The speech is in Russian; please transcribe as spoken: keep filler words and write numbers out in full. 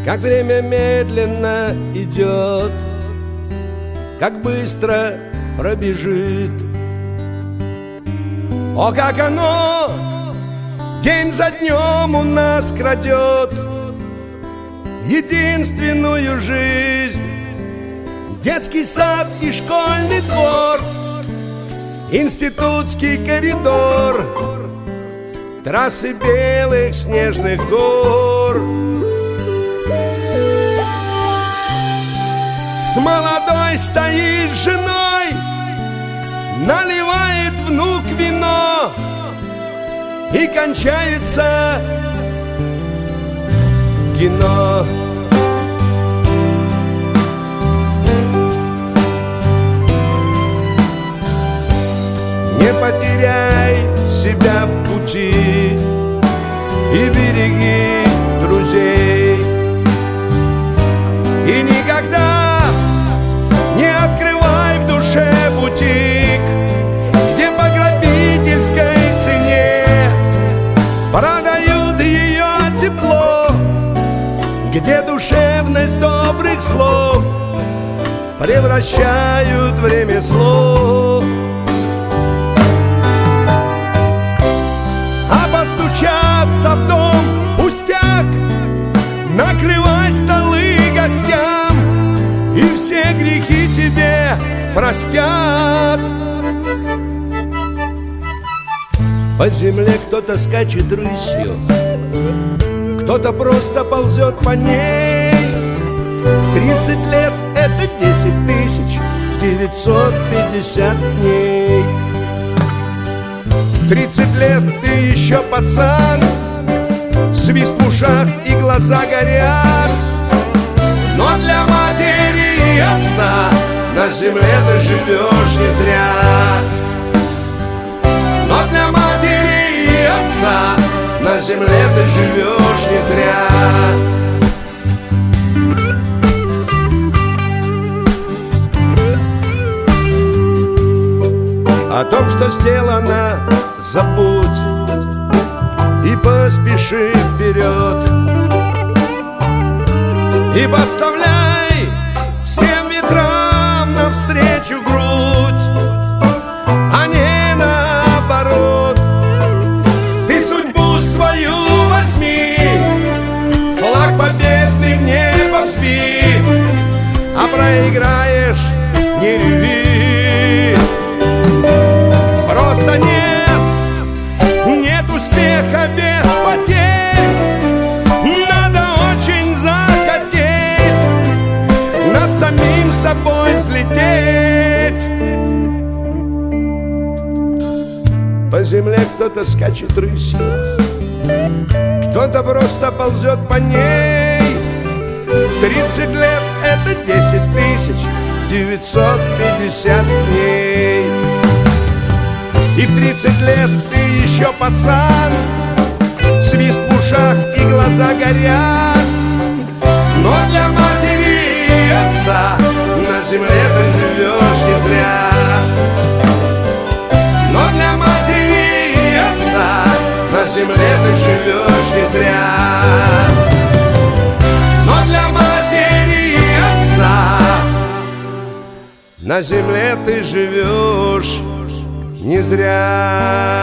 Как время медленно идет, как быстро пробежит. О, как оно день за днем у нас крадет единственную жизнь. Детский сад и школьный двор, институтский коридор, трассы белых снежных гор. С молодой стоит женой, наливает внук вино, и кончается кино. Не потеряй себя в пути и береги друзей. И никогда не открывай в душе бутик, где по грабительской цене продают ее тепло, где душевность добрых слов превращают в ремесло. А постучаться в дом пустяк, накрывай столы гостям, и все грехи тебе простят. По земле кто-то скачет рысью, кто-то просто ползет по ней. Тридцать лет — это десять тысяч девятьсот пятьдесят дней. Тридцать лет ты еще пацан, свист в ушах и глаза горят. Но для матери и отца на земле ты живешь не зря. Но для матери и отца на земле ты живешь не зря. О том, что сделано, забудь и поспеши вперед. И подставляй всем ветрам навстречу грудь, а не наоборот. Ты судьбу свою возьми, флаг победный в небо взвей, а проиграешь — не реви. Просто нет, нет успеха без потерь. Надо очень захотеть над самим собой взлететь. По земле кто-то скачет рысью, кто-то просто ползет по ней. Тридцать лет — это десять тысяч девятьсот пятьдесят дней. И в тридцать лет ты еще пацан, свист в ушах и глаза горят. Но для матери и отца на земле ты живешь не зря. Но для матери и отца на земле ты живешь не зря. Но для матери и отца на земле ты живешь не зря.